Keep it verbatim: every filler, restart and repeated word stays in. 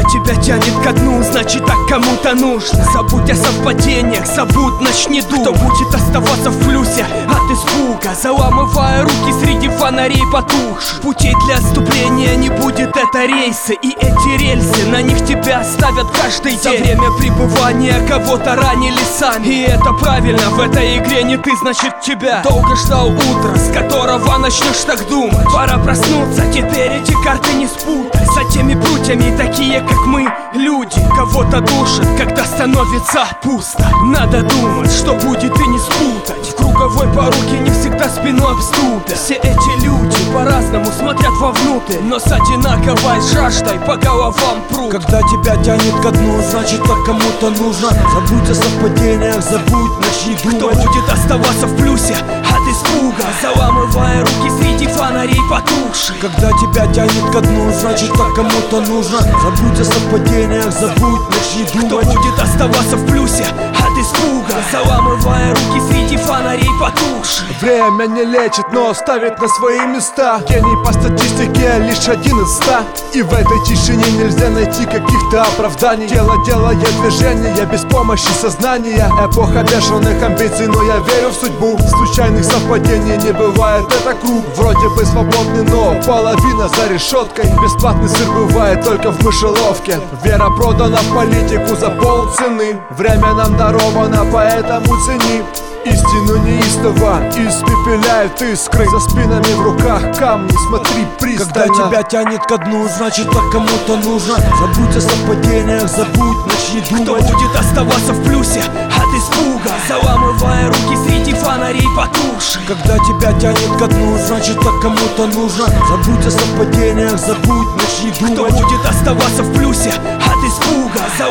тебя тянет ко дну, значит так кому-то нужно. Забудь о совпадениях, забудь, начни думать, кто будет оставаться в плюсе от испуга, заламывая руки среди фонарей потухших. Путей для отступления не будет, это рейсы. И эти рельсы, на них тебя ставят каждый день. За время пребывания кого-то ранили сами. И это правильно, в этой игре не ты, значит тебя. Долго ждал утра, с которого начнешь так думать. Пора проснуться, теперь эти карты не спутай. За теми прутьями такие, как мы, люди. Кого-то душат, когда становится пусто. Надо думать, что будет, и не спутать. В круговой поруке не всегда спину обступят. Все эти люди по-разному смотрят вовнутрь, но с одинаковой жаждой по головам прут. Когда тебя тянет ко дну, значит так кому-то нужно. Забудь о совпадениях, забудь, начни думать, кто будет оставаться в плюсе от испуга, заламывая руки среди фонарей потухших. Когда тебя тянет ко дну, значит так кому-то нужно. Забудь о совпадениях, забудь, начни думать, кто будет оставаться в плюсе от испуга, заламывая руки среди фонарей потухших. Время не лечит, но ставит на свои места. Гений по статистике лишь один из ста. И в этой тишине нельзя найти каких-то оправданий. Тело делает движение без помощи сознания. Эпоха бешеных амбиций, но я верю в судьбу. Случайных совпадений не бывает, это круг. Вроде бы свободный, но половина за решеткой. Бесплатный сыр бывает только в мышеловке. Вера продана в политику за полцены. Время нам даровано, поэтому цени. Истину неистово испепеляют искры. За спинами в руках камни, смотри пристально. Когда тебя тянет ко дну, значит так кому-то нужно. Забудь о совпадениях, забудь, начни думать, кто будет оставаться в плюсе от испуга, заламывая руки среди фонарей потухших. Когда тебя тянет ко дну, значит так кому-то нужно. Забудь о совпадениях, забудь, начни думать, кто будет оставаться в плюсе от испуга,